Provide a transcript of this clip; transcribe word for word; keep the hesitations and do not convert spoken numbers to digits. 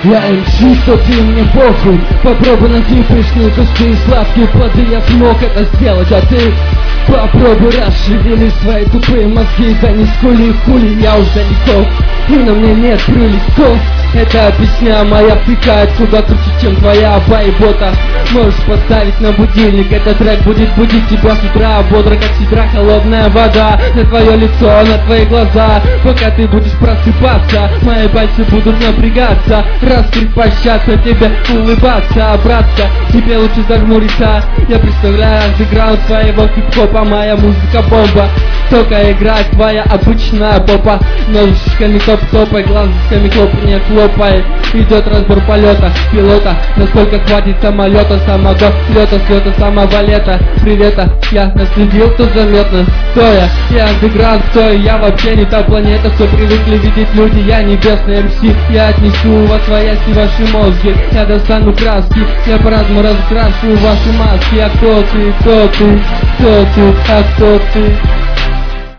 Я эм си, что ты мне похуй. Попробуй найти пышные кусты и сладкие плоды. Я смог это сделать, а ты попробуй расшевели свои тупые мозги. Да не скули, хули, я уж далеко, и на мне нет прилисков. Эта песня моя втыкает куда круче, чем твоя байбота. Можешь поставить на будильник, этот трек будет будить тебя с утра. Бодро как сидра, холодная вода на твое лицо, на твои глаза. Пока ты будешь просыпаться, мои пальцы будут напрягаться, раскрепощаться, тебе улыбаться, братка, тебе лучше зажмуриться. Я представляю андеграунд своего хип-хопа, моя музыка бомба. Только играет твоя обычная попа. Ножичками топ-топай, глазками хлопанье хлопай. Идет разбор полета пилота, насколько хватит самолета, самого лета, слета, самого лета. Привета, я наследил, кто заметно. Кто я? Я андеграунд, кто я? Я вообще не та планета, что привыкли видеть люди. Я небесный эм си, я отнесу во свояси ваши мозги. Я достану краски, я по-разному разукрашу ваши маски. А кто ты, кто ты, кто ты, а кто ты?